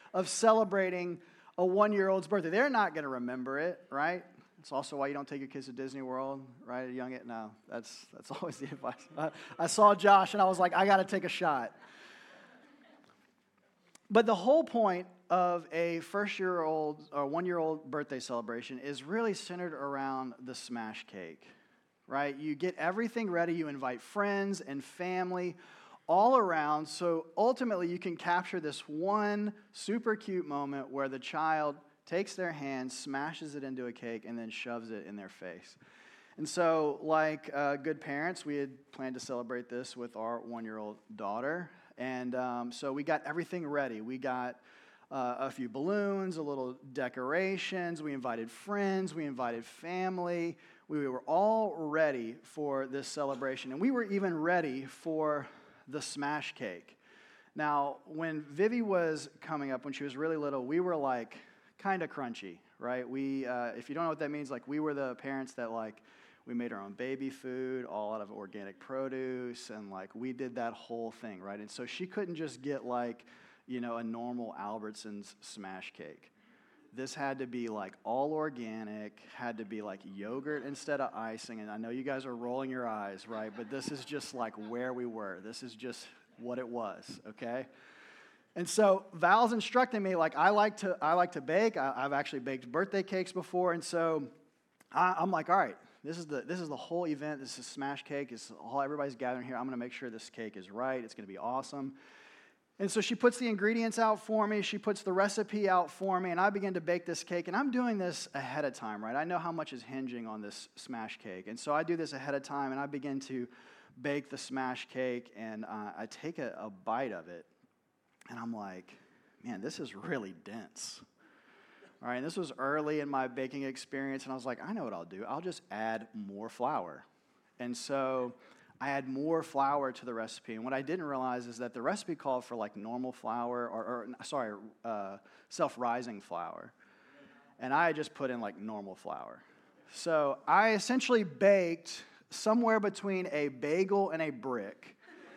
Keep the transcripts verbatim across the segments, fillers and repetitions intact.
of celebrating a one-year-old's birthday. They're not going to remember it, right? It's also why you don't take your kids to Disney World, right? At a young age. No, that's that's always the advice. I, I saw Josh, and I was like, I got to take a shot. But the whole point of a first-year-old or one-year-old birthday celebration is really centered around the smash cake, right? You get everything ready. You invite friends and family all around, so ultimately you can capture this one super cute moment where the child takes their hand, smashes it into a cake, and then shoves it in their face. And so, like uh, good parents, we had planned to celebrate this with our one-year-old daughter. And um, so we got everything ready. We got uh, a few balloons, a little decorations. We invited friends. We invited family. We were all ready for this celebration. And we were even ready for the smash cake. Now, when Vivi was coming up, when she was really little, we were like kind of crunchy, right? We, uh, if you don't know what that means, like we were the parents that like, we made our own baby food, all out of organic produce, and like we did that whole thing, right? And so she couldn't just get like, you know, a normal Albertsons smash cake. This had to be like all organic, had to be like yogurt instead of icing. And I know you guys are rolling your eyes, right? But this is just like where we were. This is just what it was, okay? And so Val's instructing me, like I like to, I like to bake. I, I've actually baked birthday cakes before, and so I, I'm like, all right. This is the this is the whole event. This is smash cake. It's all everybody's gathering here. I'm going to make sure this cake is right. It's going to be awesome. And so she puts the ingredients out for me. She puts the recipe out for me, and I begin to bake this cake. And I'm doing this ahead of time, right? I know how much is hinging on this smash cake, and so I do this ahead of time, and I begin to bake the smash cake, and uh, I take a, a bite of it, and I'm like, man, this is really dense. All right, and this was early in my baking experience, and I was like, I know what I'll do. I'll just add more flour. And so I add more flour to the recipe. And what I didn't realize is that the recipe called for like normal flour, or, or sorry, uh, self-rising flour. And I just put in like normal flour. So I essentially baked somewhere between a bagel and a brick.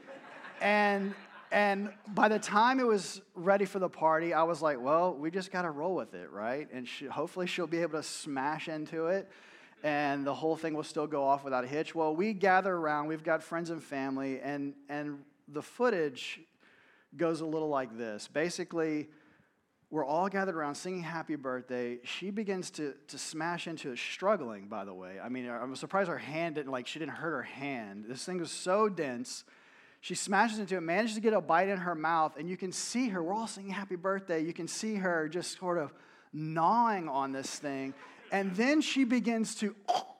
and... And by the time it was ready for the party, I was like, well, we just got to roll with it, right? And she, hopefully she'll be able to smash into it, and the whole thing will still go off without a hitch. Well, we gather around. We've got friends and family, and, and the footage goes a little like this. Basically, we're all gathered around singing happy birthday. She begins to, to smash into it, struggling, by the way. I mean, I'm surprised her hand didn't, like, she didn't hurt her hand. This thing was so dense. She smashes into it, manages to get a bite in her mouth, and you can see her. We're all singing happy birthday. You can see her just sort of gnawing on this thing. And then she begins to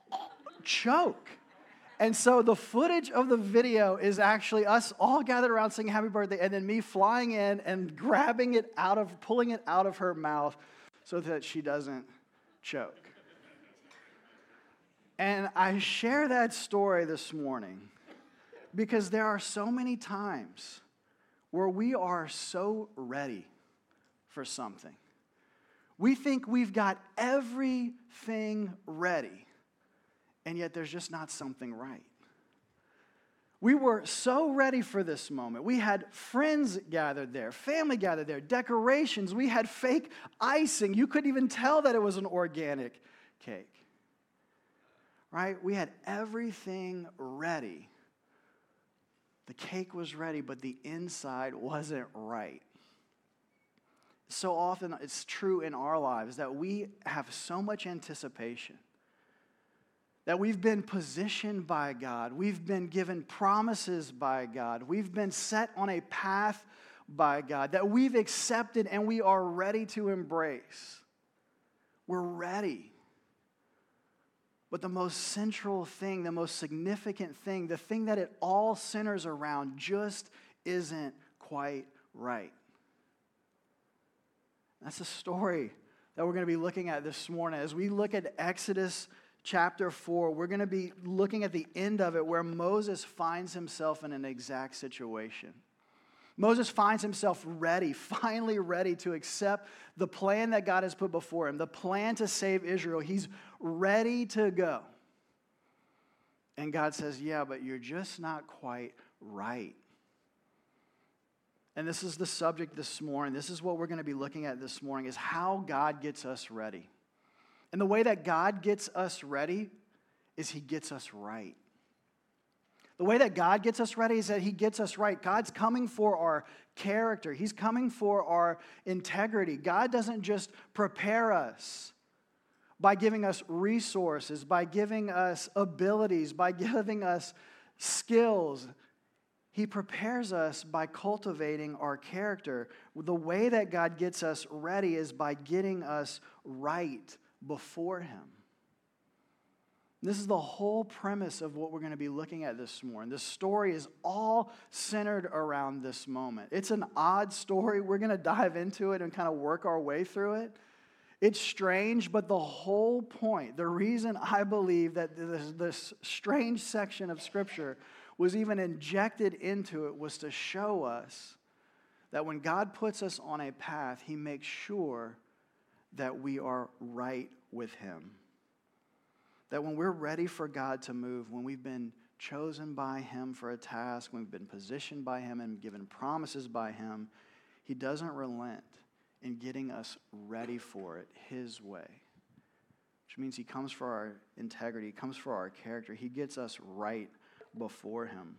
choke. And so the footage of the video is actually us all gathered around singing happy birthday, and then me flying in and grabbing it out of, pulling it out of her mouth so that she doesn't choke. And I share that story this morning because there are so many times where we are so ready for something. We think we've got everything ready, and yet there's just not something right. We were so ready for this moment. We had friends gathered there, family gathered there, decorations. We had fake icing. You couldn't even tell that it was an organic cake. Right? We had everything ready. The cake was ready, but the inside wasn't right. So often it's true in our lives that we have so much anticipation, that we've been positioned by God, we've been given promises by God, we've been set on a path by God, that we've accepted and we are ready to embrace. We're ready. But the most central thing, the most significant thing, the thing that it all centers around just isn't quite right. That's the story that we're going to be looking at this morning. As we look at Exodus chapter four, we're going to be looking at the end of it where Moses finds himself in an exact situation. Moses finds himself ready, finally ready to accept the plan that God has put before him, the plan to save Israel. He's ready to go. And God says, yeah, but you're just not quite right. and this is the subject this morning, this is what we're going to be looking at this morning, is how God gets us ready. And the way that God gets us ready is he gets us right. The way that God gets us ready is that he gets us right. God's coming for our character. He's coming for our integrity. God doesn't just prepare us by giving us resources, by giving us abilities, by giving us skills. He prepares us by cultivating our character. The way that God gets us ready is by getting us right before him. This is the whole premise of what we're going to be looking at this morning. This story is all centered around this moment. It's an odd story. We're going to dive into it and kind of work our way through it. It's strange, but the whole point, the reason I believe that this, this strange section of Scripture was even injected into it was to show us that when God puts us on a path, he makes sure that we are right with him. That when we're ready for God to move, when we've been chosen by him for a task, when we've been positioned by him and given promises by him, he doesn't relent in getting us ready for it his way. Which means he comes for our integrity, he comes for our character. He gets us right before him.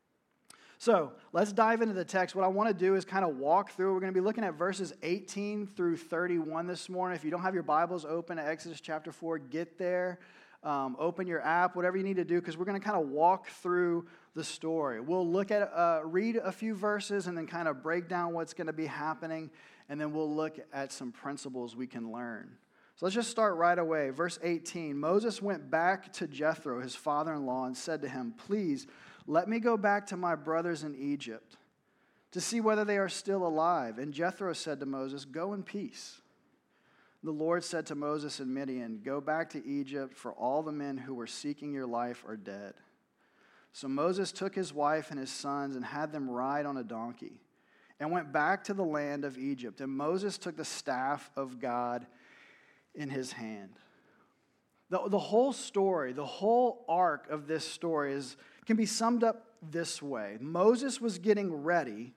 So let's dive into the text. What I want to do is kind of walk through. We're going to be looking at verses eighteen through thirty-one this morning. If you don't have your Bibles open at Exodus chapter four, get there. Um, open your app, whatever you need to do, because we're going to kind of walk through the story. We'll look at, uh, read a few verses and then kind of break down what's going to be happening, and then we'll look at some principles we can learn. So let's just start right away. Verse eighteen, Moses went back to Jethro, his father-in-law, and said to him, "Please, let me go back to my brothers in Egypt to see whether they are still alive." And Jethro said to Moses, "Go in peace." The Lord said to Moses and Midian, "Go back to Egypt, for all the men who were seeking your life are dead." So Moses took his wife and his sons and had them ride on a donkey and went back to the land of Egypt. And Moses took the staff of God in his hand. The, the whole story, the whole arc of this story is, can be summed up this way. Moses was getting ready,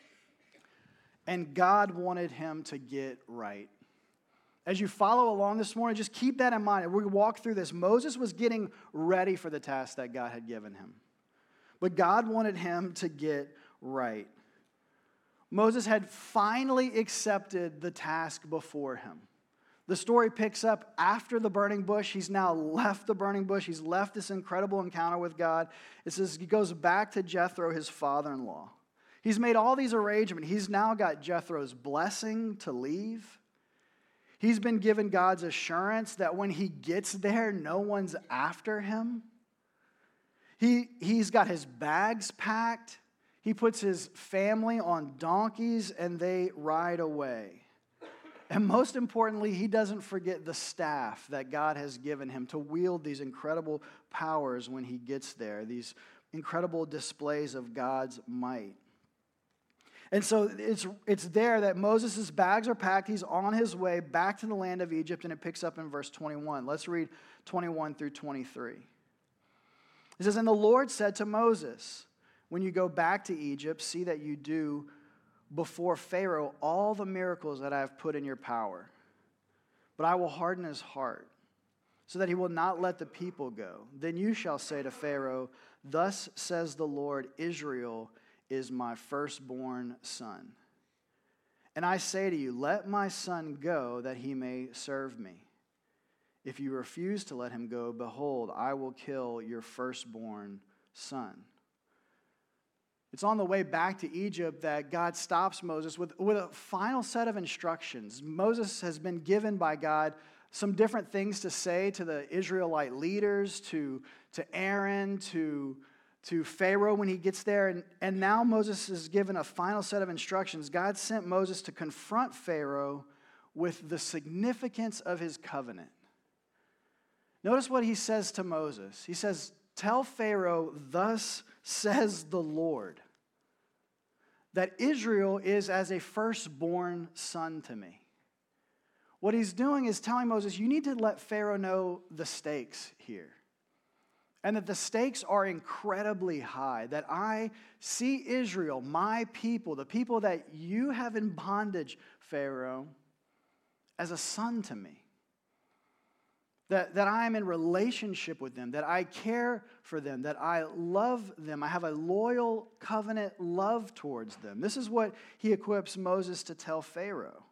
and God wanted him to get right. As you follow along this morning, just keep that in mind. We're going to walk through this. Moses was getting ready for the task that God had given him. But God wanted him to get right. Moses had finally accepted the task before him. The story picks up after the burning bush. He's now left the burning bush. He's left this incredible encounter with God. It says he goes back to Jethro, his father-in-law. He's made all these arrangements. He's now got Jethro's blessing to leave. He's been given God's assurance that when he gets there, no one's after him. He, he's got his bags packed. He puts his family on donkeys and they ride away. And most importantly, he doesn't forget the staff that God has given him to wield these incredible powers when he gets there, these incredible displays of God's might. And so it's, it's there that Moses' bags are packed. He's on his way back to the land of Egypt, and it picks up in verse twenty-one. Let's read twenty-one through twenty-three. It says, "And the Lord said to Moses, when you go back to Egypt, see that you do before Pharaoh all the miracles that I have put in your power. But I will harden his heart, so that he will not let the people go. Then you shall say to Pharaoh, 'Thus says the Lord, Israel is my firstborn son. And I say to you, let my son go, that he may serve me. If you refuse to let him go, behold, I will kill your firstborn son.'" It's on the way back to Egypt that God stops Moses with, with a final set of instructions. Moses has been given by God some different things to say to the Israelite leaders, to, to Aaron, to, to Pharaoh when he gets there. And, and now Moses is given a final set of instructions. God sent Moses to confront Pharaoh with the significance of his covenant. Notice what he says to Moses. He says, "Tell Pharaoh, thus says the Lord, that Israel is as a firstborn son to me." What he's doing is telling Moses, you need to let Pharaoh know the stakes here. and that the stakes are incredibly high, that I see Israel, my people, the people that you have in bondage, Pharaoh, as a son to me. That, that I am in relationship with them, that I care for them, that I love them. I have a loyal covenant love towards them. This is what he equips Moses to tell Pharaoh.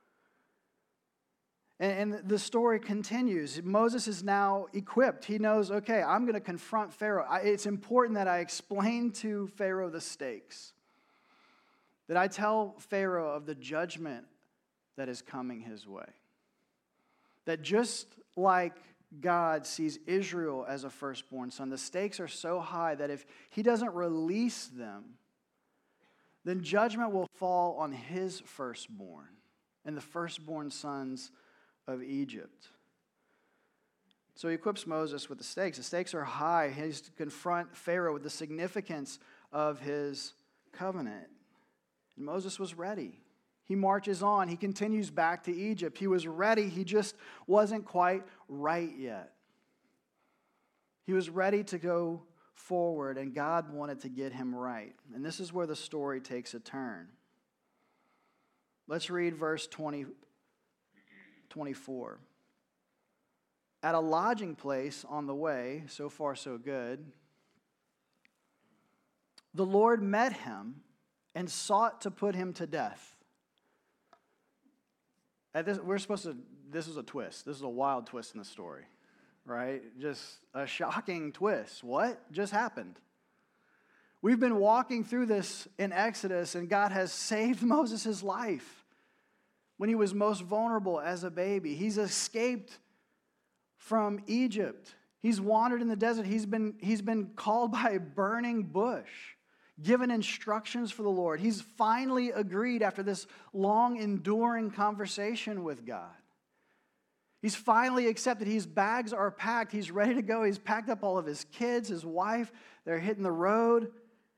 And, and the story continues. Moses is now equipped. He knows, okay, I'm going to confront Pharaoh. I, it's important that I explain to Pharaoh the stakes, that I tell Pharaoh of the judgment that is coming his way. That just like God sees Israel as a firstborn son, the stakes are so high that if he doesn't release them, then judgment will fall on his firstborn and the firstborn sons of Egypt. So he equips Moses with the stakes. The stakes are high. He has to confront Pharaoh with the significance of his covenant. And Moses was ready. He marches on. He continues back to Egypt. He was ready. He just wasn't quite right yet. He was ready to go forward, and God wanted to get him right. And this is where the story takes a turn. Let's read verse twenty, twenty-four. At a lodging place on the way, so far so good, the Lord met him and sought to put him to death. At this, we're supposed to, this is a twist. This is a wild twist in the story, right? Just a shocking twist. What just happened? We've been walking through this in Exodus, and God has saved Moses' life when he was most vulnerable as a baby. He's escaped from Egypt. He's wandered in the desert. He's been, he's been called by a burning bush, given instructions for the Lord. He's finally agreed after this long, enduring conversation with God. He's finally accepted. His bags are packed. He's ready to go. He's packed up all of his kids, his wife. They're hitting the road.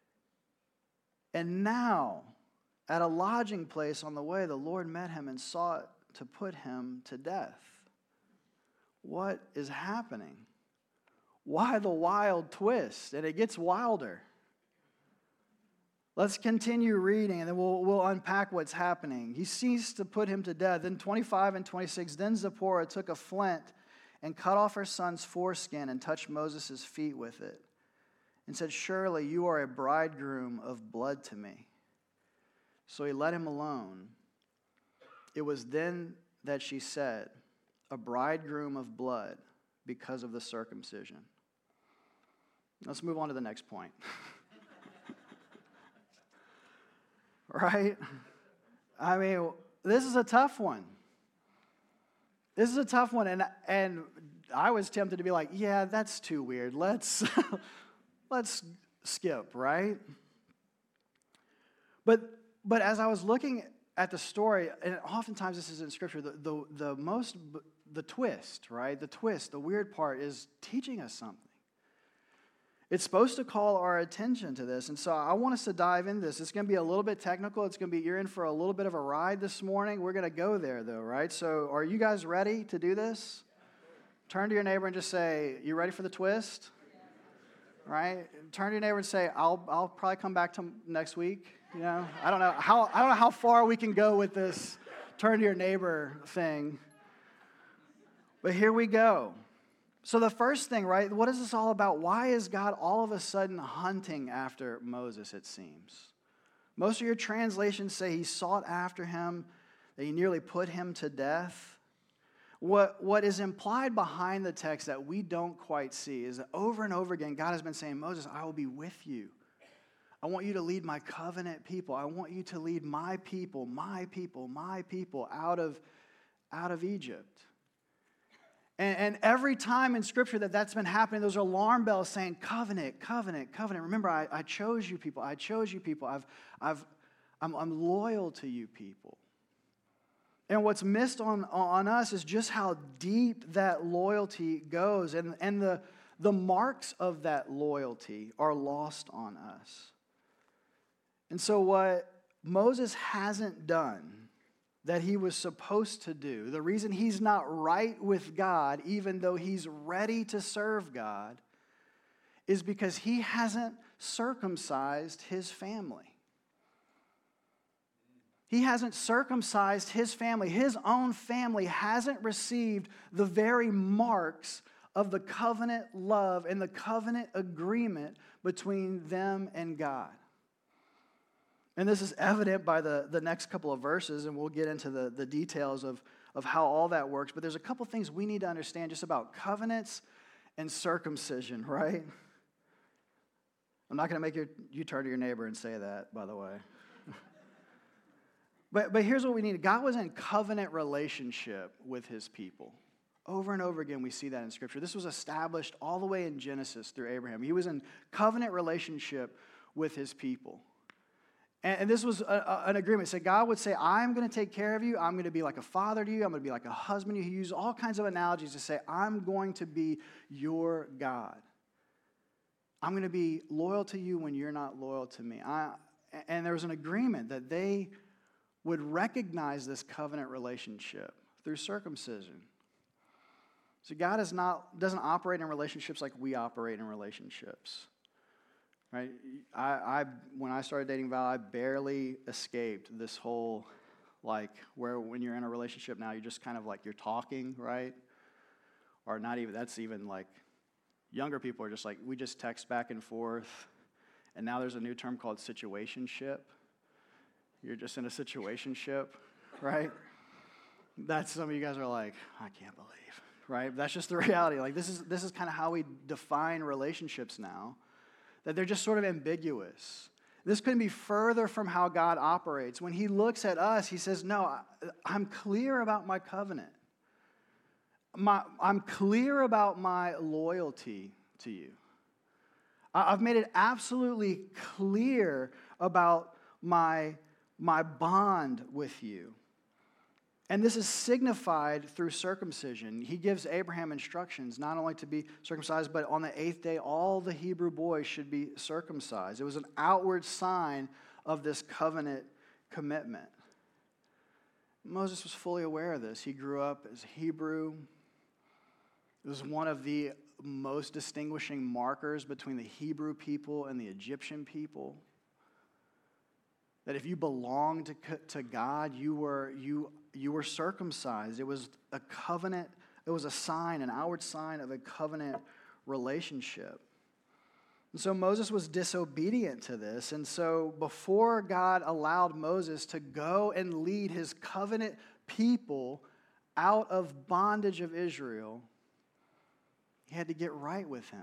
And now, at a lodging place on the way, the Lord met him and sought to put him to death. What is happening? Why the wild twist? And it gets wilder. Let's continue reading, and then we'll, we'll unpack what's happening. He ceased to put him to death. Then twenty-five and twenty-six, then Zipporah took a flint and cut off her son's foreskin and touched Moses' feet with it and said, "Surely you are a bridegroom of blood to me." So he let him alone. It was then that she said, "A bridegroom of blood," because of the circumcision. Let's move on to the next point. Right? I mean, this is a tough one. This is a tough one, and and I was tempted to be like, yeah, that's too weird. Let's let's skip, right? But but as I was looking at the story, and oftentimes this is in Scripture, the the, the most the twist, right? The twist, the weird part is teaching us something. It's supposed to call our attention to this. And so I want us to dive into this. It's going to be a little bit technical. It's going to be, you're in for a little bit of a ride this morning. We're going to go there, though, right? So are you guys ready to do this? Turn to your neighbor and just say, "You ready for the twist?" Right? Turn to your neighbor and say, I'll I'll probably come back to next week. You know, I don't know how I don't know how far we can go with this turn to your neighbor thing. But here we go. So the first thing, right, what is this all about? Why is God all of a sudden hunting after Moses, it seems? Most of your translations say he sought after him, that he nearly put him to death. What, what is implied behind the text that we don't quite see is that over and over again, God has been saying, "Moses, I will be with you. I want you to lead my covenant people. I want you to lead my people, my people, my people out of, out of Egypt." And, and every time in Scripture that that's been happening, those are alarm bells saying, covenant, covenant, covenant. Remember, I, I chose you people. I chose you people. I've, I've, I'm, I'm loyal to you people. And what's missed on, on us is just how deep that loyalty goes. And, and the, the marks of that loyalty are lost on us. And so what Moses hasn't done that he was supposed to do, the reason he's not right with God, even though he's ready to serve God, is because he hasn't circumcised his family. He hasn't circumcised his family. His own family hasn't received the very marks of the covenant love and the covenant agreement between them and God. And this is evident by the, the next couple of verses, and we'll get into the, the details of, of how all that works. But there's a couple things we need to understand just about covenants and circumcision, right? I'm not going to make you, you turn to your neighbor and say that, by the way. But, but here's what we need. God was in covenant relationship with his people. Over and over again, we see that in Scripture. This was established all the way in Genesis through Abraham. He was in covenant relationship with his people. And, and this was a, a, an agreement. So God would say, I'm going to take care of you. I'm going to be like a father to you. I'm going to be like a husband to you. He used all kinds of analogies to say, I'm going to be your God. I'm going to be loyal to you when you're not loyal to me. I, and there was an agreement that they would recognize this covenant relationship through circumcision. So God is not doesn't operate in relationships like we operate in relationships, right? I, I when I started dating Val, I barely escaped this whole like where when you're in a relationship now, you're just kind of like you're talking, right? Or not even that's even like younger people are just like we just text back and forth, and now there's a new term called situationship. You're just in a situationship, right? That's some of you guys are like, I can't believe, right? That's just the reality. Like this is this is kind of how we define relationships now, that they're just sort of ambiguous. This couldn't be further from how God operates. When he looks at us, he says, no, I'm clear about my covenant. My, I'm clear about my loyalty to you. I've made it absolutely clear about my my bond with you. And this is signified through circumcision. He gives Abraham instructions not only to be circumcised, but on the eighth day, all the Hebrew boys should be circumcised. It was an outward sign of this covenant commitment. Moses was fully aware of this. He grew up as Hebrew. It was one of the most distinguishing markers between the Hebrew people and the Egyptian people. That if you belonged to, to God, you were, you, you were circumcised. It was a covenant, it was a sign, an outward sign of a covenant relationship. And so Moses was disobedient to this. And so before God allowed Moses to go and lead his covenant people out of bondage of Israel, he had to get right with him.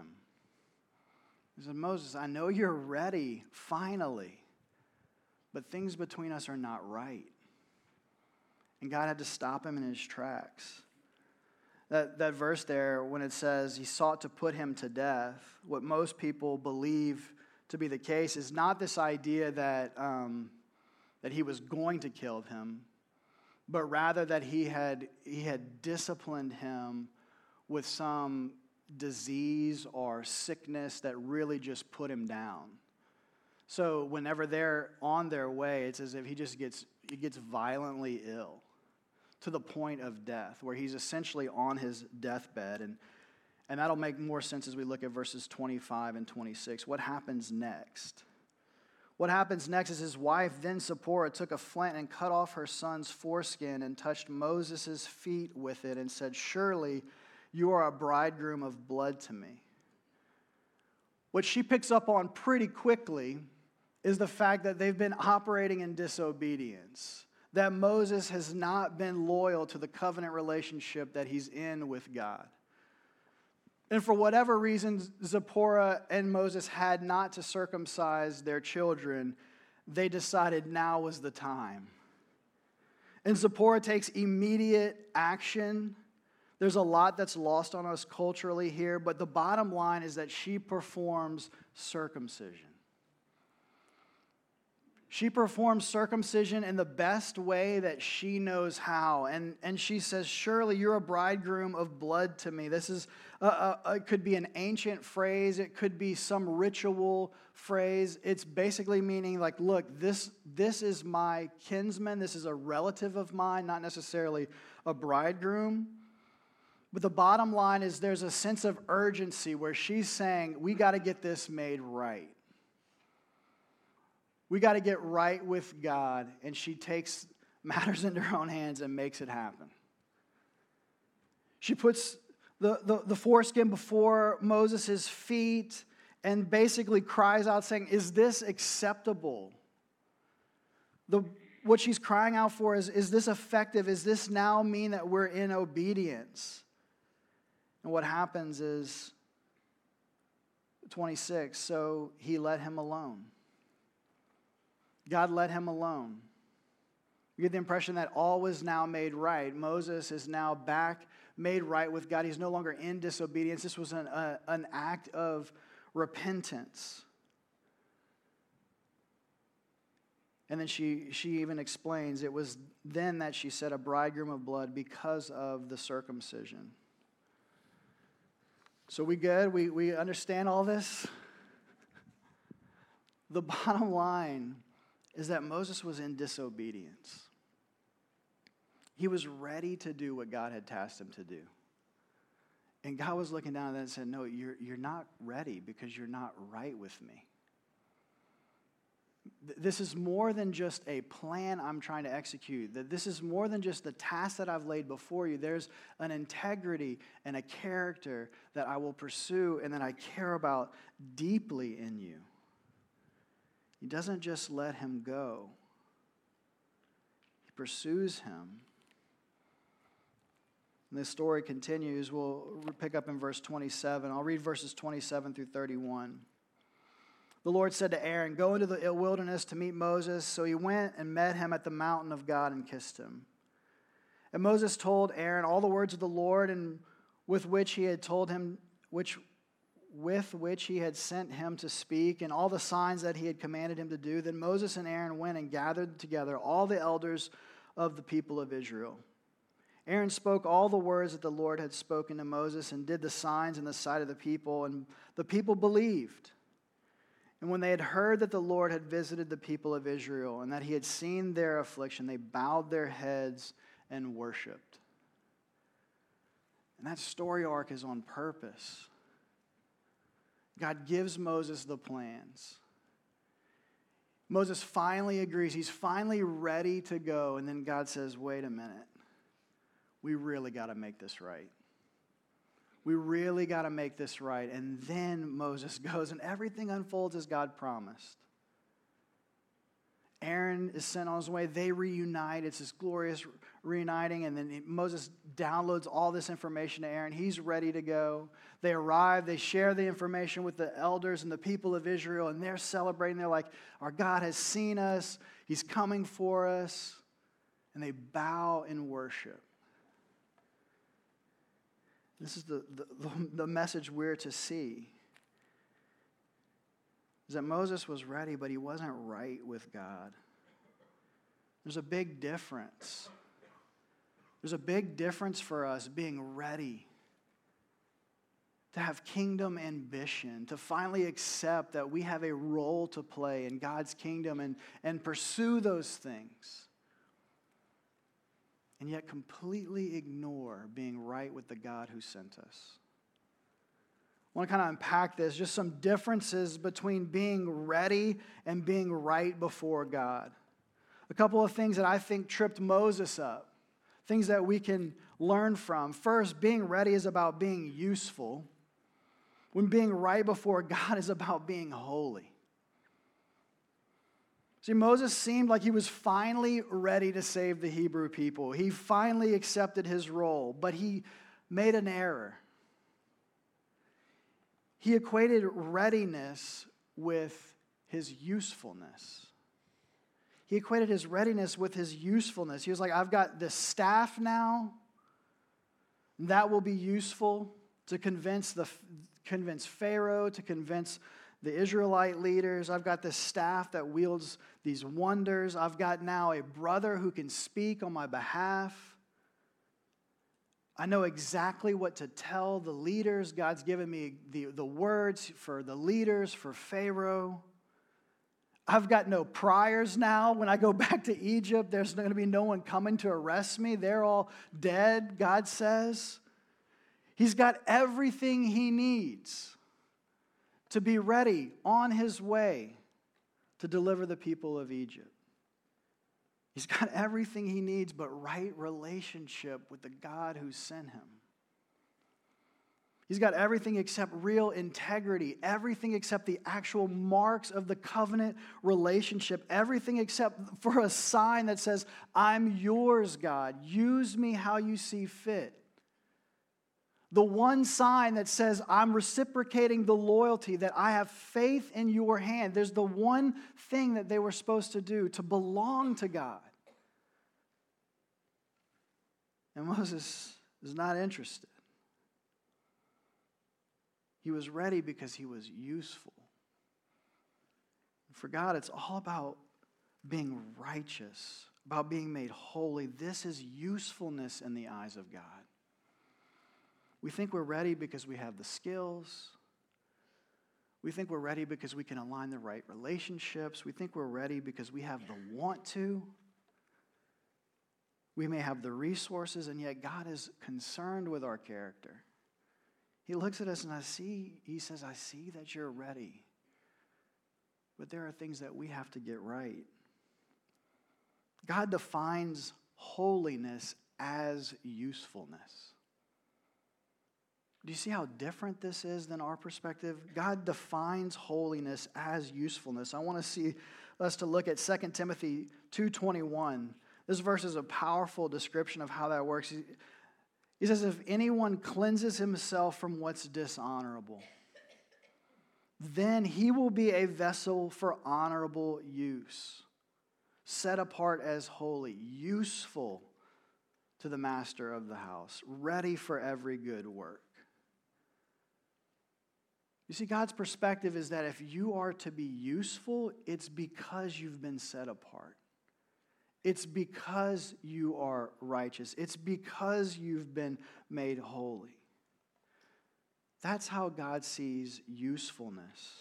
He said, Moses, I know you're ready, finally. But things between us are not right. And God had to stop him in his tracks. That, that verse there, when it says he sought to put him to death, what most people believe to be the case is not this idea that, um, that he was going to kill him, but rather that he had, he had disciplined him with some disease or sickness that really just put him down. So whenever they're on their way, it's as if he just gets he gets violently ill to the point of death, where he's essentially on his deathbed. And, and that'll make more sense as we look at verses twenty-five and twenty-six. What happens next? What happens next is his wife, then Zipporah, took a flint and cut off her son's foreskin and touched Moses' feet with it and said, surely you are a bridegroom of blood to me. What she picks up on pretty quickly is the fact that they've been operating in disobedience, that Moses has not been loyal to the covenant relationship that he's in with God. And for whatever reason, Zipporah and Moses had not to circumcise their children, they decided now was the time. And Zipporah takes immediate action. There's a lot that's lost on us culturally here, but the bottom line is that she performs circumcision. She performs circumcision in the best way that she knows how. And, and she says, surely you're a bridegroom of blood to me. This is, a, a, it could be an ancient phrase. It could be some ritual phrase. It's basically meaning like, look, this, this is my kinsman. This is a relative of mine, not necessarily a bridegroom. But the bottom line is there's a sense of urgency where she's saying, we got to get this made right. We got to get right with God. And she takes matters into her own hands and makes it happen. She puts the, the, the foreskin before Moses' feet and basically cries out saying, is this acceptable? The, what she's crying out for is, is this effective? Is this now mean that we're in obedience? And what happens is, twenty-six, so he let him alone. God let him alone. You get the impression that all was now made right. Moses is now back, made right with God. He's no longer in disobedience. This was an, a, an act of repentance. And then she, she even explains, it was then that she said a bridegroom of blood because of the circumcision. So we good? We, we understand all this? The bottom line is that Moses was in disobedience. He was ready to do what God had tasked him to do. And God was looking down at that and said, no, you're, you're not ready because you're not right with me. This is more than just a plan I'm trying to execute. That this is more than just the task that I've laid before you. There's an integrity and a character that I will pursue and that I care about deeply in you. He doesn't just let him go. He pursues him. And this story continues. We'll pick up in verse twenty-seven. I'll read verses twenty-seven through thirty-one. The Lord said to Aaron, go into the wilderness to meet Moses. So he went and met him at the mountain of God and kissed him. And Moses told Aaron all the words of the Lord and with which he had told him, which with which he had sent him to speak, and all the signs that he had commanded him to do. Then Moses and Aaron went and gathered together all the elders of the people of Israel. Aaron spoke all the words that the Lord had spoken to Moses and did the signs in the sight of the people, and the people believed. And when they had heard that the Lord had visited the people of Israel and that he had seen their affliction, they bowed their heads and worshiped. And that story arc is on purpose. God gives Moses the plans. Moses finally agrees. He's finally ready to go. And then God says, wait a minute. We really got to make this right. We really got to make this right. And then Moses goes and everything unfolds as God promised. Aaron is sent on his way. They reunite. It's this glorious reuniting. And then Moses downloads all this information to Aaron. He's ready to go. They arrive. They share the information with the elders and the people of Israel. And they're celebrating. They're like, our God has seen us. He's coming for us. And they bow in worship. This is the, the, the message we're to see. Is that Moses was ready, but he wasn't right with God. There's a big difference. There's a big difference for us being ready to have kingdom ambition, to finally accept that we have a role to play in God's kingdom and, and pursue those things. And yet completely ignore being right with the God who sent us. I want to kind of unpack this, just some differences between being ready and being right before God. A couple of things that I think tripped Moses up, things that we can learn from. First, being ready is about being useful, when being right before God is about being holy. See, Moses seemed like he was finally ready to save the Hebrew people. He finally accepted his role, but he made an error. He equated readiness with his usefulness. He equated his readiness with his usefulness. He was like, I've got this staff now. That will be useful to convince the convince Pharaoh, to convince the Israelite leaders. I've got this staff that wields these wonders. I've got now a brother who can speak on my behalf. I know exactly what to tell the leaders. God's given me the, the words for the leaders, for Pharaoh. I've got no priors now. When I go back to Egypt, there's going to be no one coming to arrest me. They're all dead, God says. He's got everything he needs to be ready on his way to deliver the people of Egypt. He's got everything he needs but right relationship with the God who sent him. He's got everything except real integrity, everything except the actual marks of the covenant relationship, everything except for a sign that says, I'm yours, God. Use me how you see fit. The one sign that says, I'm reciprocating the loyalty, that I have faith in your hand. There's the one thing that they were supposed to do, to belong to God. And Moses is not interested. He was ready because he was useful. For God, it's all about being righteous, about being made holy. This is usefulness in the eyes of God. We think we're ready because we have the skills. We think we're ready because we can align the right relationships. We think we're ready because we have the want to. We may have the resources, and yet God is concerned with our character. He looks at us and I see, he says, I see that you're ready. But there are things that we have to get right. God defines holiness as usefulness. Do you see how different this is than our perspective? God defines holiness as usefulness. I want to see us to look at Second Timothy two twenty-one. This verse is a powerful description of how that works. He says, if anyone cleanses himself from what's dishonorable, then he will be a vessel for honorable use, set apart as holy, useful to the master of the house, ready for every good work. You see, God's perspective is that if you are to be useful, it's because you've been set apart. It's because you are righteous. It's because you've been made holy. That's how God sees usefulness.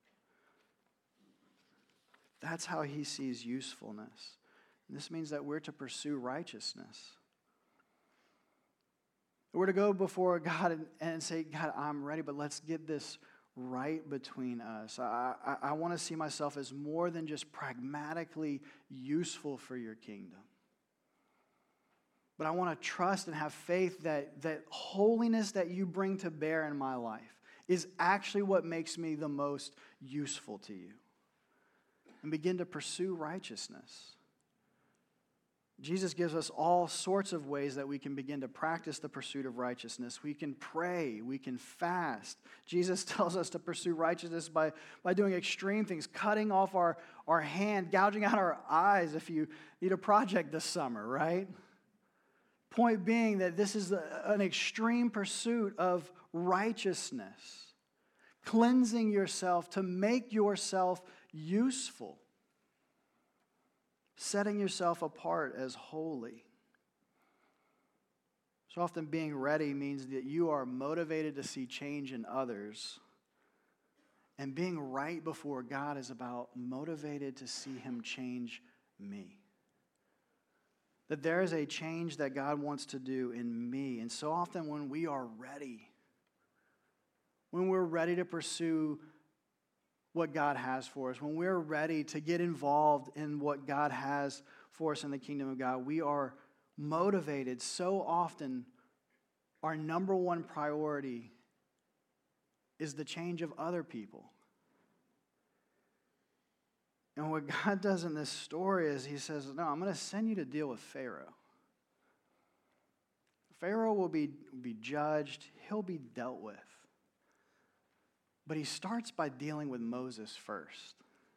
That's how he sees usefulness. And this means that we're to pursue righteousness. We're to go before God and, and say, God, I'm ready, but let's get this right between us. I, I, I want to see myself as more than just pragmatically useful for your kingdom. But I want to trust and have faith that, that holiness that you bring to bear in my life is actually what makes me the most useful to you. And begin to pursue righteousness. Jesus gives us all sorts of ways that we can begin to practice the pursuit of righteousness. We can pray. We can fast. Jesus tells us to pursue righteousness by, by doing extreme things, cutting off our, our hand, gouging out our eyes if you need a project this summer, right? Point being that this is a, an extreme pursuit of righteousness, cleansing yourself to make yourself useful. Setting yourself apart as holy. So often being ready means that you are motivated to see change in others. And being right before God is about motivated to see him change me. That there is a change that God wants to do in me. And so often when we are ready, when we're ready to pursue what God has for us, when we're ready to get involved in what God has for us in the kingdom of God, we are motivated. So often, our number one priority is the change of other people. And what God does in this story is he says, no, I'm going to send you to deal with Pharaoh. Pharaoh will be, be judged. He'll be dealt with. But he starts by dealing with Moses first.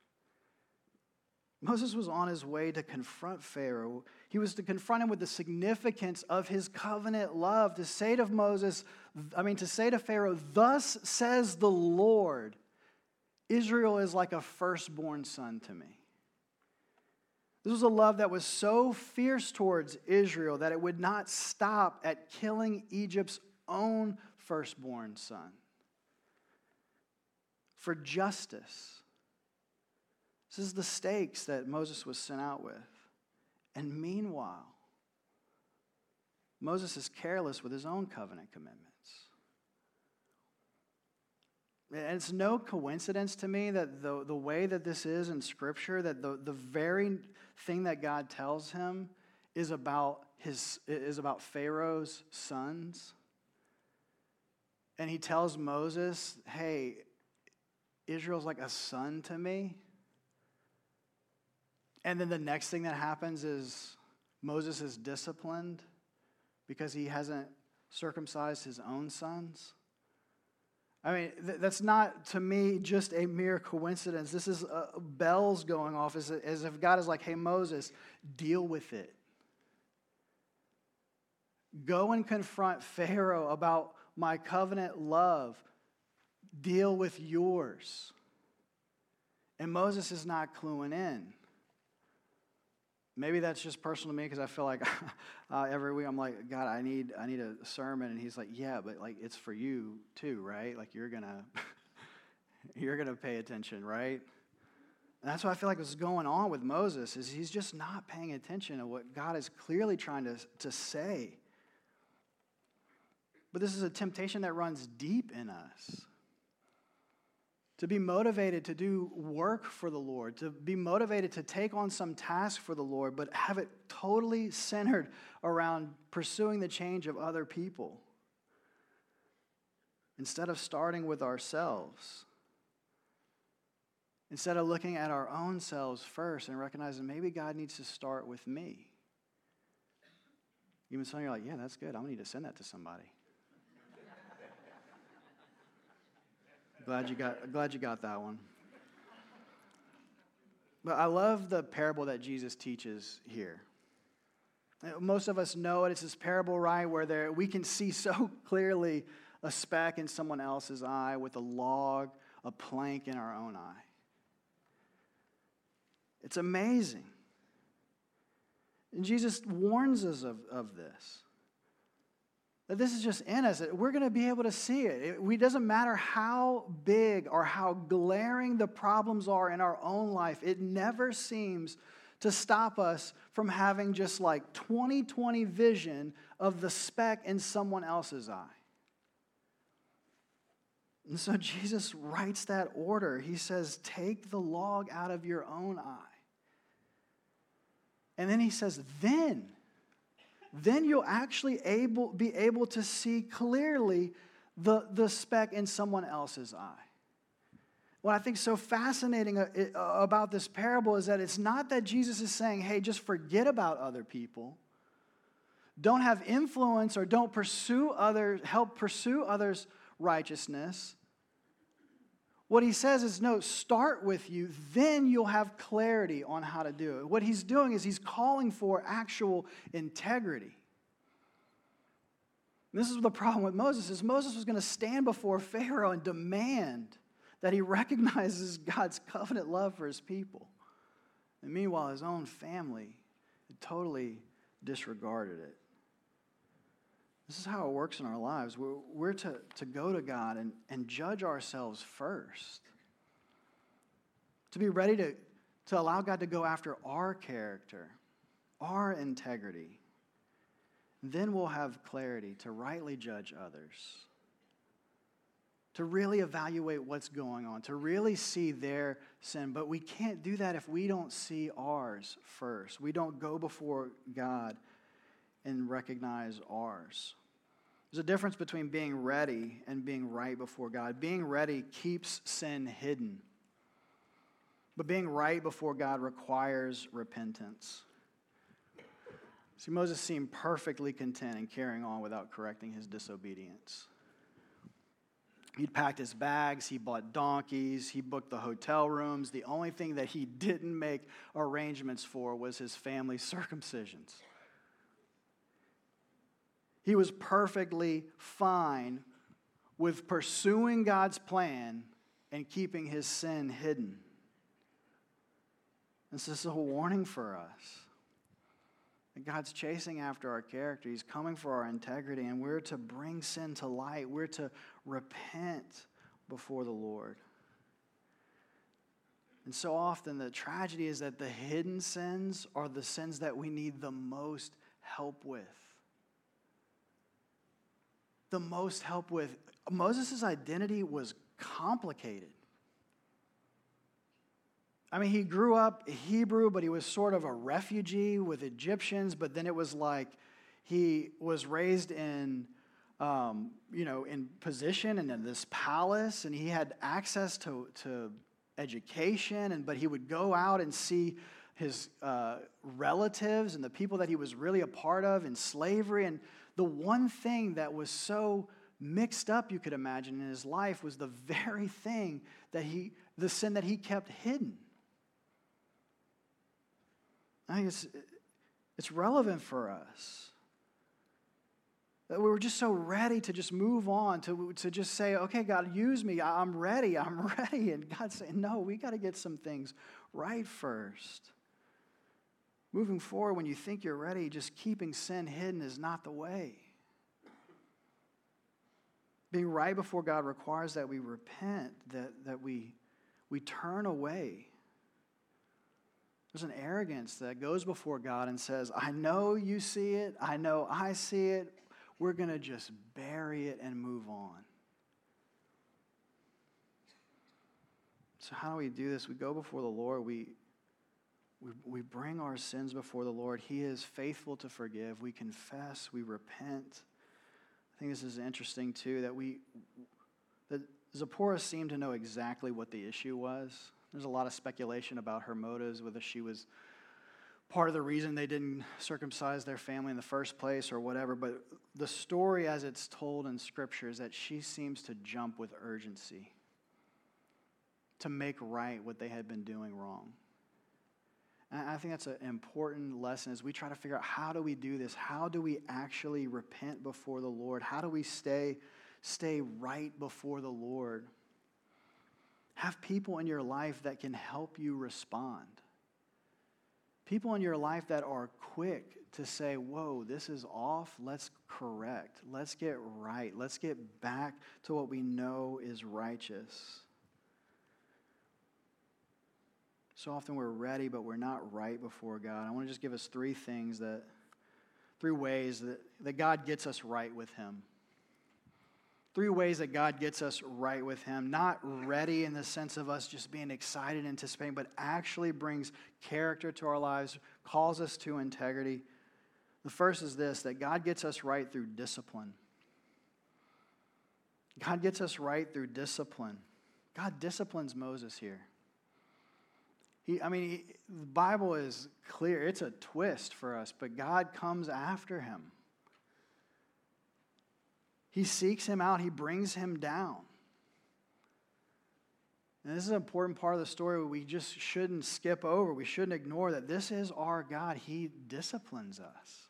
Moses was on his way to confront Pharaoh. He was to confront him with the significance of his covenant love, to say to Moses, I mean, to say to Pharaoh, thus says the Lord, Israel is like a firstborn son to me. This was a love that was so fierce towards Israel that it would not stop at killing Egypt's own firstborn son. For justice. This is the stakes that Moses was sent out with. And meanwhile, Moses is careless with his own covenant commitments. And it's no coincidence to me that the, the way that this is in Scripture, that the, the very thing that God tells him is about his is about Pharaoh's sons. And he tells Moses, hey, Israel's like a son to me. And then the next thing that happens is Moses is disciplined because he hasn't circumcised his own sons. I mean, th- that's not, to me, just a mere coincidence. This is uh, bells going off as, as if God is like, hey, Moses, deal with it. Go and confront Pharaoh about my covenant love. Deal with yours. And Moses is not cluing in. Maybe that's just personal to me because I feel like uh, every week I'm like, God, I need I need a sermon, and he's like, yeah, but like it's for you too, right? Like you're gonna you're gonna pay attention, right? And that's what I feel like is going on with Moses is he's just not paying attention to what God is clearly trying to, to say. But this is a temptation that runs deep in us. To be motivated to do work for the Lord, to be motivated to take on some task for the Lord, but have it totally centered around pursuing the change of other people instead of starting with ourselves. Instead of looking at our own selves first and recognizing maybe God needs to start with me. Even some of you are like, yeah, that's good. I'm going to need to send that to somebody. Glad you got glad you got that one. But I love the parable that Jesus teaches here. Most of us know it. It's this parable, right, where there we can see so clearly a speck in someone else's eye with a log, a plank in our own eye. It's amazing. And Jesus warns us of, of this. That this is just in us. That we're going to be able to see it. It we, doesn't matter how big or how glaring the problems are in our own life. It never seems to stop us from having just like twenty twenty vision of the speck in someone else's eye. And so Jesus writes that order. He says, take the log out of your own eye. And then he says, then... then you'll actually able, be able to see clearly the, the speck in someone else's eye. What I think is so fascinating about this parable is that it's not that Jesus is saying, hey, just forget about other people. Don't have influence or don't pursue others, help pursue others' righteousness. What he says is, no, start with you, then you'll have clarity on how to do it. What he's doing is he's calling for actual integrity. And this is the problem with Moses, is Moses was going to stand before Pharaoh and demand that he recognizes God's covenant love for his people. And meanwhile, his own family had totally disregarded it. This is how it works in our lives. We're, we're to, to go to God and, and judge ourselves first. To be ready to, to allow God to go after our character, our integrity. Then we'll have clarity to rightly judge others. To really evaluate what's going on. To really see their sin. But we can't do that if we don't see ours first. We don't go before God and recognize ours. There's a difference between being ready and being right before God. Being ready keeps sin hidden. But being right before God requires repentance. See, Moses seemed perfectly content in carrying on without correcting his disobedience. He'd packed his bags, he bought donkeys, he booked the hotel rooms. The only thing that he didn't make arrangements for was his family's circumcisions. He was perfectly fine with pursuing God's plan and keeping his sin hidden. This is a warning for us. That God's chasing after our character. He's coming for our integrity, and we're to bring sin to light. We're to repent before the Lord. And so often the tragedy is that the hidden sins are the sins that we need the most help with. The most help with. Moses' identity was complicated. I mean, he grew up Hebrew, but he was sort of a refugee with Egyptians, but then it was like he was raised in, um, you know, in position and in this palace, and he had access to, to education, and but he would go out and see his uh, relatives and the people that he was really a part of in slavery, and the one thing that was so mixed up, you could imagine, in his life was the very thing that he, the sin that he kept hidden. I think it's, it's relevant for us. That we were just so ready to just move on, to, to just say, okay, God, use me. I'm ready. I'm ready. And God's saying, no, we got to get some things right first. Moving forward, when you think you're ready, just keeping sin hidden is not the way. Being right before God requires that we repent, that, that we, we turn away. There's an arrogance that goes before God and says, I know you see it. I know I see it. We're going to just bury it and move on. So how do we do this? We go before the Lord. We, we, we bring our sins before the Lord. He is faithful to forgive. We confess. We repent. I think this is interesting, too, that we that Zipporah seemed to know exactly what the issue was. There's a lot of speculation about her motives, whether she was part of the reason they didn't circumcise their family in the first place or whatever. But the story as it's told in Scripture is that she seems to jump with urgency to make right what they had been doing wrong. And I think that's an important lesson as we try to figure out how do we do this? How do we actually repent before the Lord? How do we stay, stay right before the Lord? Have people in your life that can help you respond. People in your life that are quick to say, whoa, this is off. Let's correct. Let's get right. Let's get back to what we know is righteous. So often we're ready, but we're not right before God. I want to just give us three things that, three ways that, that God gets us right with Him. Three ways that God gets us right with Him. Not ready in the sense of us just being excited, anticipating, but actually brings character to our lives, calls us to integrity. The first is this, that God gets us right through discipline. God gets us right through discipline. God disciplines Moses here. He, I mean, he, the Bible is clear. It's a twist for us, but God comes after him. He seeks him out. He brings him down. And this is an important part of the story we just shouldn't skip over. We shouldn't ignore that this is our God. He disciplines us.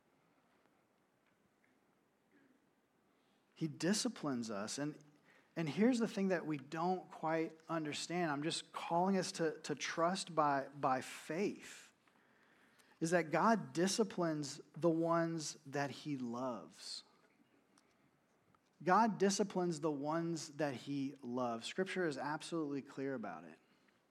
He disciplines us. And, and here's the thing that we don't quite understand. I'm just calling us to, to trust by, by faith. Is that God disciplines the ones that He loves. God disciplines the ones that He loves. Scripture is absolutely clear about it.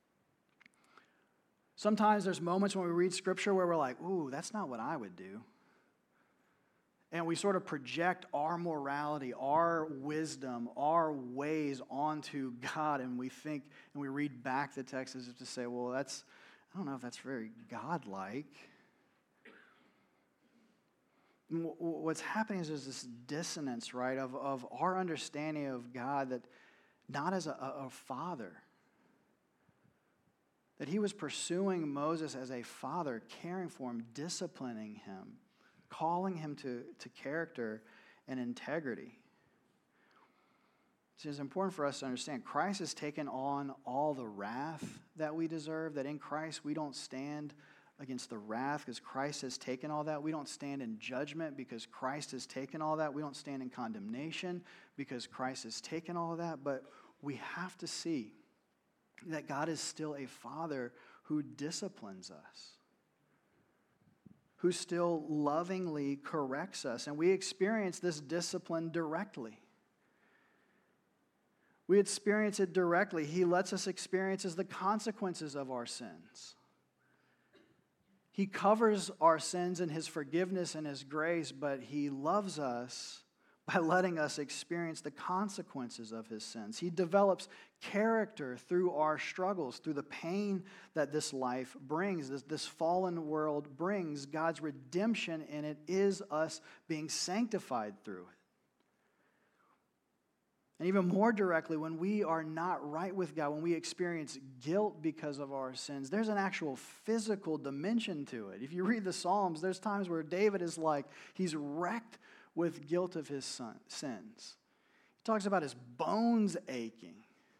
Sometimes there's moments when we read Scripture where we're like, ooh, that's not what I would do. And we sort of project our morality, our wisdom, our ways onto God, and we think, and we read back the text as if to say, well, that's, I don't know if that's very God-like. What's happening is there's this dissonance, right, of, of our understanding of God, that not as a, a father, that He was pursuing Moses as a father, caring for him, disciplining him, calling him to, to character and integrity. So it's important for us to understand Christ has taken on all the wrath that we deserve, that in Christ we don't stand against the wrath because Christ has taken all that. We don't stand in judgment because Christ has taken all that. We don't stand in condemnation because Christ has taken all of that. But we have to see that God is still a Father who disciplines us, who still lovingly corrects us. And we experience this discipline directly. We experience it directly. He lets us experience the consequences of our sins. He covers our sins in His forgiveness and His grace, but He loves us by letting us experience the consequences of his sins. He develops character through our struggles, through the pain that this life brings, this, this fallen world brings. God's redemption in it is us being sanctified through it. And even more directly, when we are not right with God, when we experience guilt because of our sins, there's an actual physical dimension to it. If you read the Psalms, there's times where David is like, he's wrecked with guilt of his son, sins. He talks about his bones aching.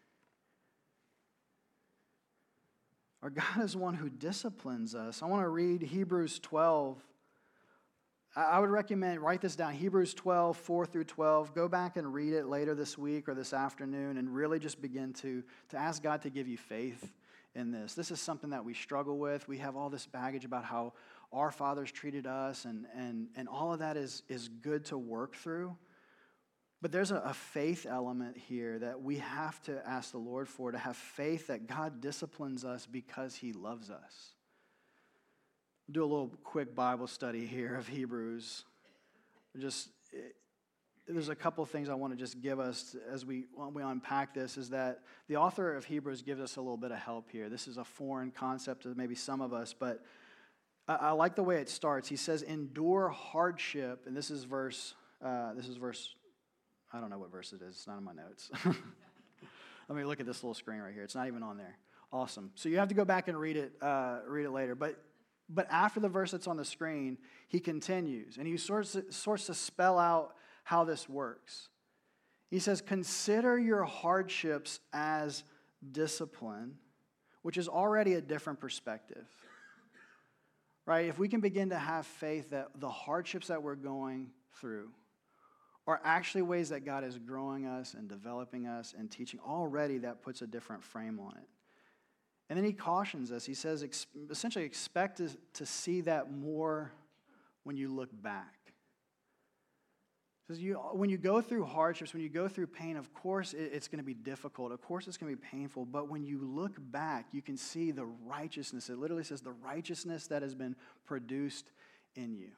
Our God is one who disciplines us. I want to read Hebrews twelve. I would recommend, write this down, Hebrews twelve, four through twelve. Go back and read it later this week or this afternoon and really just begin to, to ask God to give you faith in this. This is something that we struggle with. We have all this baggage about how our fathers treated us, and, and, and all of that is, is good to work through. But there's a, a faith element here that we have to ask the Lord for, to have faith that God disciplines us because he loves us. Do a little quick Bible study here of Hebrews. Just it, there's a couple of things I want to just give us as we when we unpack this, is that the author of Hebrews gives us a little bit of help here. This is a foreign concept to maybe some of us, but I, I like the way it starts. He says, "Endure hardship," and this is verse. Uh, this is verse. I don't know what verse it is. It's not in my notes. Let me look at this little screen right here. It's not even on there. Awesome. So you have to go back and read it. Uh, read it later, but. But after the verse that's on the screen, he continues, and he sorts, sorts to spell out how this works. He says, "Consider your hardships as discipline," which is already a different perspective. Right? If we can begin to have faith that the hardships that we're going through are actually ways that God is growing us and developing us and teaching, already that puts a different frame on it. And then he cautions us. He says, ex- essentially, expect to, to see that more when you look back. Because you, when you go through hardships, when you go through pain, of course it, it's going to be difficult. Of course it's going to be painful. But when you look back, you can see the righteousness. It literally says the righteousness that has been produced in you.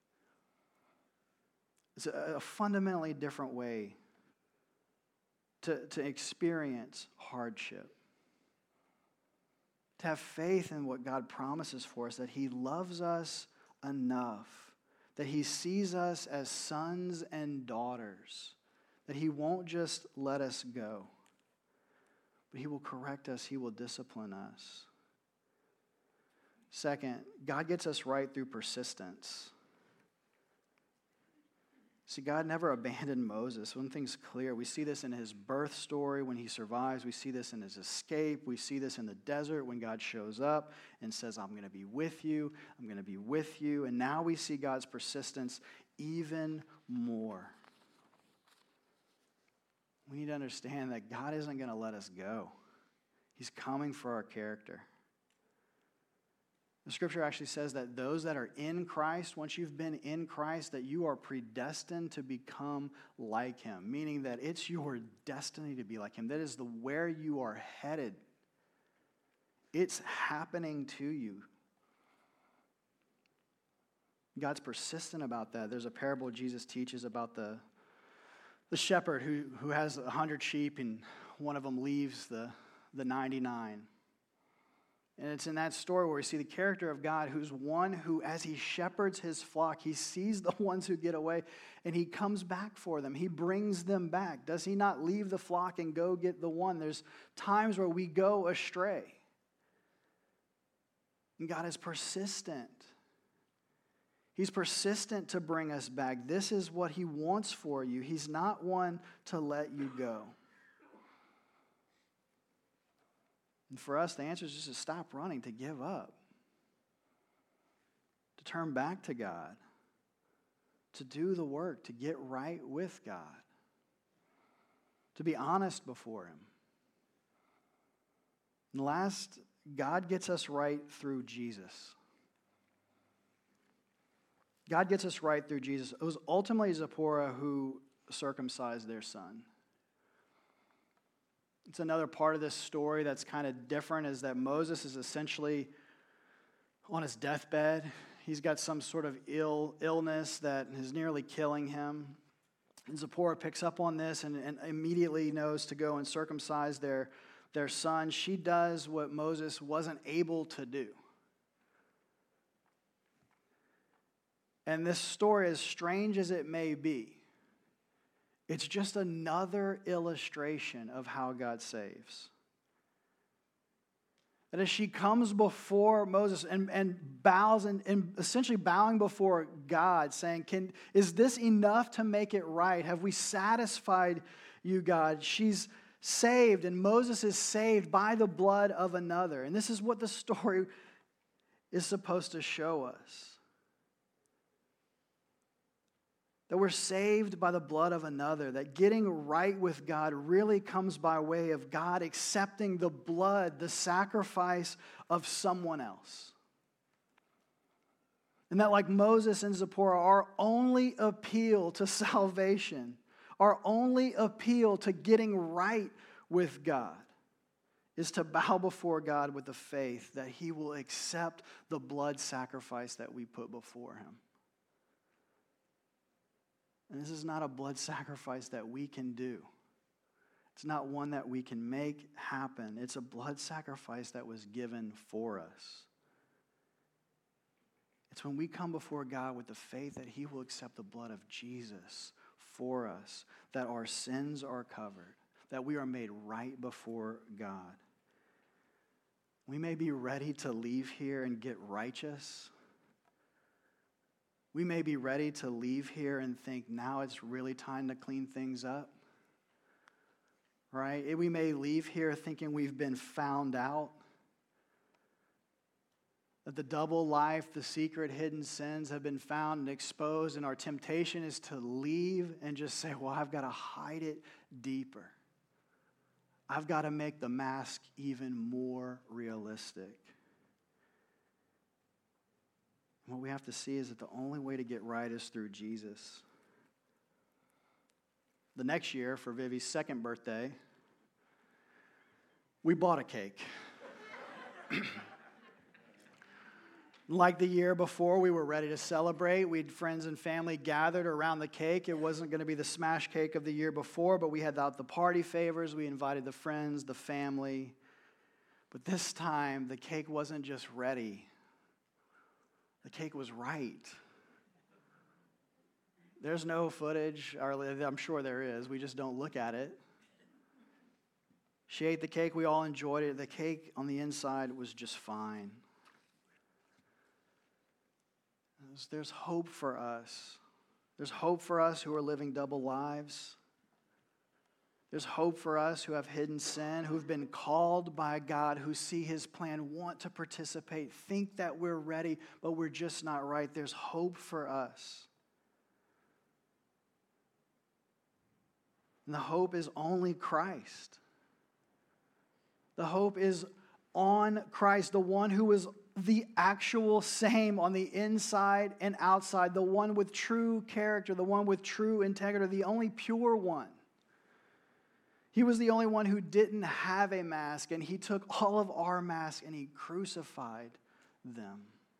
It's a, a fundamentally different way to, to experience hardship. To have faith in what God promises for us, that he loves us enough, that he sees us as sons and daughters, that he won't just let us go, but he will correct us, he will discipline us. Second, God gets us right through persistence. See, God never abandoned Moses. One thing's clear. We see this in his birth story when he survives. We see this in his escape. We see this in the desert when God shows up and says, "I'm going to be with you. I'm going to be with you." And now we see God's persistence even more. We need to understand that God isn't going to let us go. He's coming for our character. The scripture actually says that those that are in Christ, once you've been in Christ, that you are predestined to become like him, meaning that it's your destiny to be like him. That is the where you are headed. It's happening to you. God's persistent about that. There's a parable Jesus teaches about the, the shepherd who, who has a hundred sheep and one of them leaves the, the ninety-nine. And it's in that story where we see the character of God, who's one who, as he shepherds his flock, he sees the ones who get away, and he comes back for them. He brings them back. Does he not leave the flock and go get the one? There's times where we go astray. And God is persistent. He's persistent to bring us back. This is what he wants for you. He's not one to let you go. And for us, the answer is just to stop running, to give up, to turn back to God, to do the work, to get right with God, to be honest before him. And last, God gets us right through Jesus. God gets us right through Jesus. It was ultimately Zipporah who circumcised their son. It's another part of this story that's kind of different, is that Moses is essentially on his deathbed. He's got some sort of ill illness that is nearly killing him. And Zipporah picks up on this and, and immediately knows to go and circumcise their, their son. She does what Moses wasn't able to do. And this story, as strange as it may be, it's just another illustration of how God saves. That as she comes before Moses and, and bows and, and essentially bowing before God, saying, "Can is this enough to make it right? Have we satisfied you, God?" She's saved, and Moses is saved by the blood of another. And this is what the story is supposed to show us. That we're saved by the blood of another. That getting right with God really comes by way of God accepting the blood, the sacrifice of someone else. And that, like Moses and Zipporah, our only appeal to salvation, our only appeal to getting right with God, is to bow before God with the faith that He will accept the blood sacrifice that we put before Him. And this is not a blood sacrifice that we can do. It's not one that we can make happen. It's a blood sacrifice that was given for us. It's when we come before God with the faith that He will accept the blood of Jesus for us, that our sins are covered, that we are made right before God. We may be ready to leave here and get righteous. We may be ready to leave here and think, now it's really time to clean things up. Right? We may leave here thinking we've been found out. That the double life, the secret hidden sins have been found and exposed, and our temptation is to leave and just say, well, I've got to hide it deeper. I've got to make the mask even more realistic. What we have to see is that the only way to get right is through Jesus. The next year, for Vivi's second birthday, we bought a cake. Like the year before, we were ready to celebrate. We'd friends and family gathered around the cake. It wasn't going to be the smash cake of the year before, but we had out the party favors. We invited the friends, the family. But this time, the cake wasn't just ready. The cake was right. There's no footage, or I'm sure there is. We just don't look at it. She ate the cake. We all enjoyed it. The cake on the inside was just fine. There's, there's hope for us. There's hope for us who are living double lives. There's hope for us who have hidden sin, who've been called by God, who see His plan, want to participate, think that we're ready, but we're just not right. There's hope for us. And the hope is only Christ. The hope is on Christ, the one who is the actual same on the inside and outside, the one with true character, the one with true integrity, the only pure one. He was the only one who didn't have a mask, and He took all of our masks and He crucified them.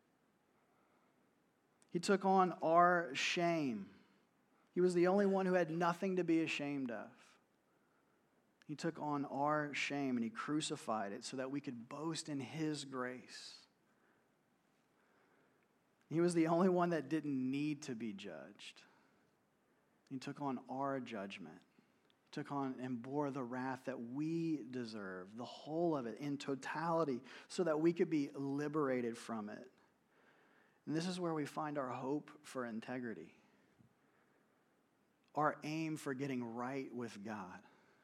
He took on our shame. He was the only one who had nothing to be ashamed of. He took on our shame and He crucified it so that we could boast in His grace. He was the only one that didn't need to be judged. He took on our judgment. Took on and bore the wrath that we deserve, the whole of it in totality, so that we could be liberated from it. And this is where we find our hope for integrity, our aim for getting right with God.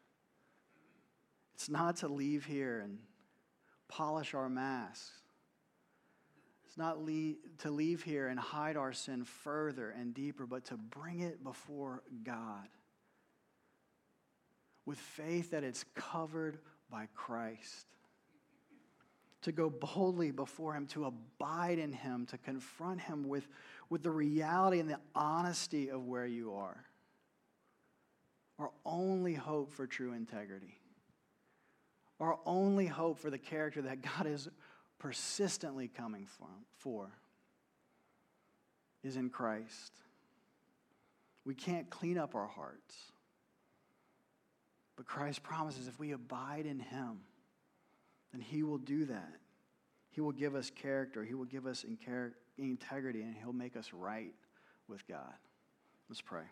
It's not to leave here and polish our masks. It's not le- to leave here and hide our sin further and deeper, but to bring it before God with faith that it's covered by Christ. To go boldly before Him, to abide in Him, to confront Him with, with the reality and the honesty of where you are. Our only hope for true integrity. Our only hope for the character that God is persistently coming from, for is in Christ. We can't clean up our hearts. But Christ promises if we abide in him, then he will do that. He will give us character. He will give us integrity, and he'll make us right with God. Let's pray.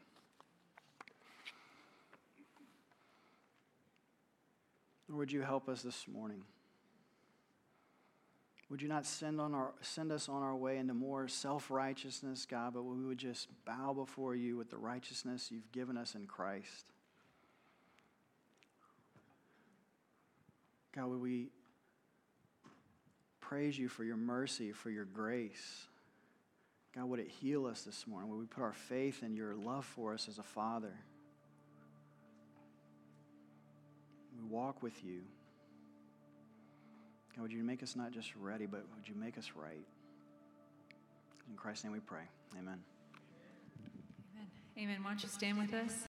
Lord, would you help us this morning? Would you not send, on our, send us on our way into more self-righteousness, God, but we would just bow before you with the righteousness you've given us in Christ. God, would we praise you for your mercy, for your grace. God, would it heal us this morning? Would we put our faith in your love for us as a father? We walk with you. God, would you make us not just ready, but would you make us right? In Christ's name we pray. Amen. Amen. Amen. Why don't you stand with us?